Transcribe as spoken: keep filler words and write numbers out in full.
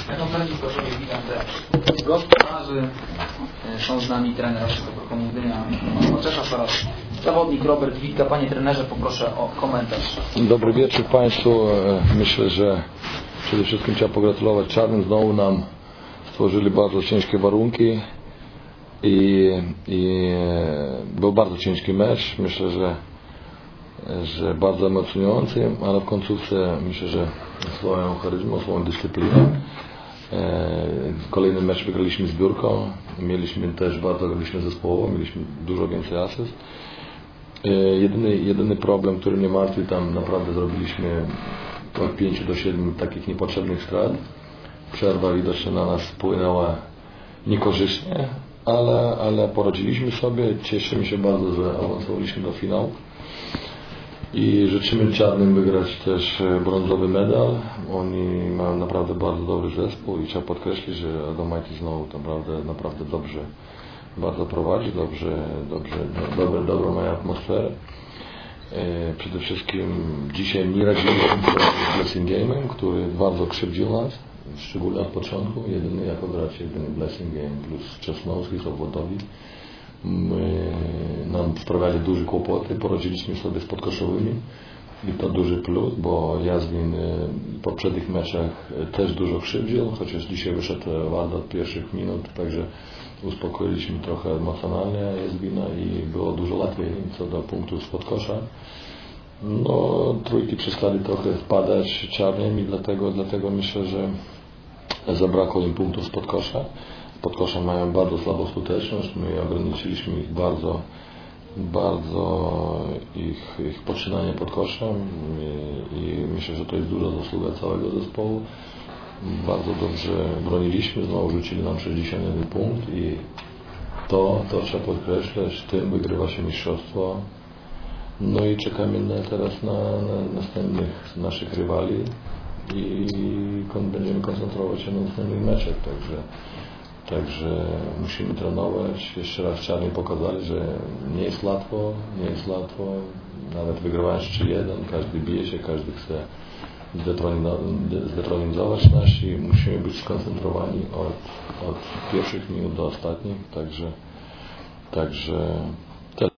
Na konferencji prasowej witam też gospodarzy. Są z nami trener naszego Prokomundynia Maczesza oraz zawodnik Robert Witka. Panie trenerze, poproszę o komentarz. Dobry wieczór Państwu. Myślę, że przede wszystkim trzeba pogratulować Czarnym. Znowu nam stworzyli bardzo ciężkie warunki i, i był bardzo ciężki mecz. Myślę, że że bardzo emocjonujący, ale w końcówce myślę, że swoją charyzmą, swoją dyscypliną. Kolejny mecz wygraliśmy zbiórką, mieliśmy też bardzo graliśmy zespołowo, mieliśmy dużo więcej asyst. Jedyny, jedyny problem, który mnie martwi, tam naprawdę zrobiliśmy od pięciu do siedmiu takich niepotrzebnych strat. Przerwa widocznie na nas wpłynęła niekorzycznie, ale, ale poradziliśmy sobie. Cieszymy się bardzo, że awansowaliśmy do finału. I życzymy Czarnym wygrać też brązowy medal. Oni mają naprawdę bardzo dobry zespół i trzeba podkreślić, że Adomaitis znowu naprawdę, naprawdę dobrze bardzo prowadzi, dobrze, dobrze, dobre, dobrą mają atmosferę. Przede wszystkim dzisiaj nie radziliśmy sobie z Blessing Game'em, który bardzo krzywdził nas, szczególnie od początku. Jedyny jako gracz, jedyny Blessing Game plus Czesnowski, Sobotowi. My, nam sprawiali duże kłopoty, poradziliśmy sobie z podkoszowymi i to duży plus, bo Jazwin w poprzednich meczach też dużo krzywdził, chociaż dzisiaj wyszedł Wanda od pierwszych minut, także uspokoiliśmy trochę emocjonalnie Jazwina i było dużo łatwiej co do punktów z podkosza. No, trójki przestali trochę wpadać Czarnym i dlatego, dlatego myślę, że zabrakło im punktów z podkosza. Podkosza mają bardzo słabą skuteczność, my ograniczyliśmy ich bardzo, bardzo ich, ich poczynanie pod koszem i, i myślę, że to jest duża zasługa całego zespołu. Bardzo dobrze broniliśmy, znowu rzucili nam sześćdziesiąt jeden punkt i to, to trzeba podkreślać, tym wygrywa się mistrzostwo. No i czekamy na, teraz na, na następnych naszych rywali i będziemy koncentrować się na następnych meczach, także Także musimy trenować. Jeszcze raz Czarni pokazali, że nie jest łatwo, nie jest łatwo. Nawet wygrywając trzy jeden, każdy bije się, każdy chce zdetronizować nas i musimy być skoncentrowani od, od pierwszych minut do ostatnich. Także, także